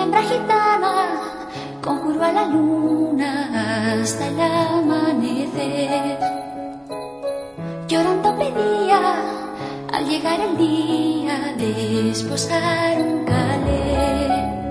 hembra gitana conjuró a la luna hasta el amanecer. Llorando pedía al llegar el día de esposar un calé.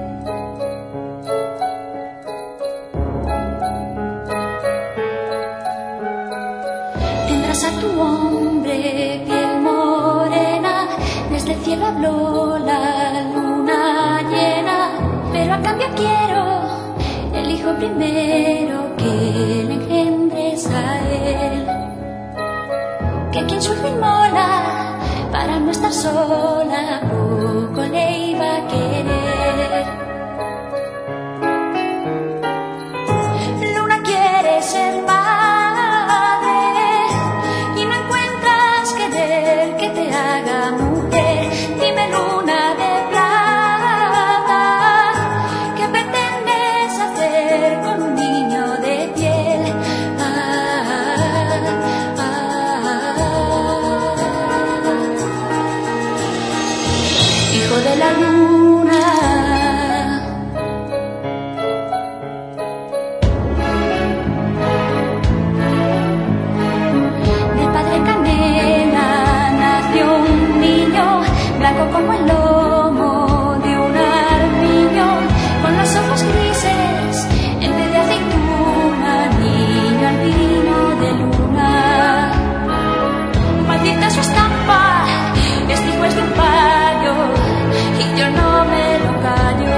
Tendrás a tu hombre piel morena, desde el cielo habló la luna llena, pero a cambio quiero el hijo primero que le engendres a él. Que quien sufre y mola para no estar sola, poco le iba a querer. Luna quiere ser madre y no encuentras querer que te haga mujer. Dime, luna de plata, ¿qué pretendes hacer con un niño de piel? Hijo de la luna, del padre Canela nació un niño, blanco como el lomo de un armiño, con los ojos grises en vez de aceituna, niño albino de luna. Maldita su estampa, es hijo de un payo, y yo no me lo callo.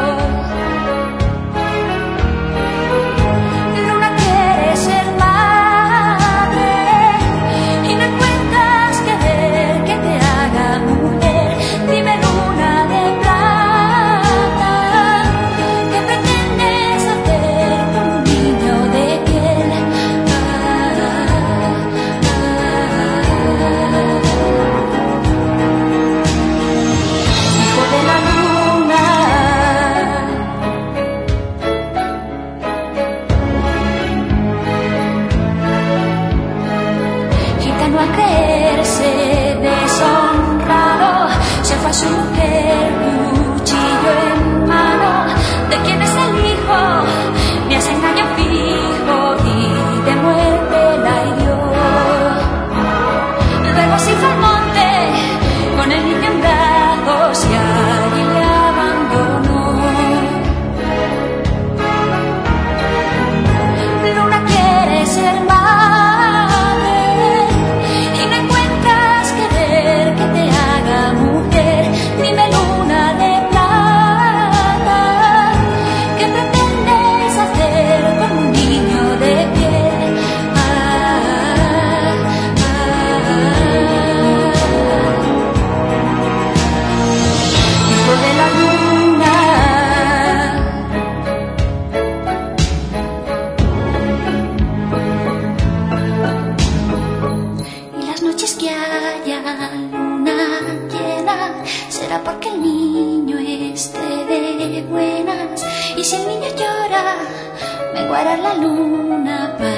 Luna quiere ser madre y no encuentras querer que te haga mujer. Dime, luna de plata, ¿qué pretendes hacer con un niño de piel? Hijo de la luna, gitano a creerse deshonrado, se fue a su mujer, cuchillo en mano. ¿De quién es el hijo? Me hace engaño fijo y de muerte la hirió. Luego se fue al monte con el niño en brazos y allí le abandonó. Luna quiere ser madre y no encuentras querer que te haga mujer. Dime, luna de plata, ¿qué pretendes hacer con un niño de piel? Hijo de la luna, y las noches que haya luna llena será porque el niño esté de buenas, y si el niño llora me guarda la luna para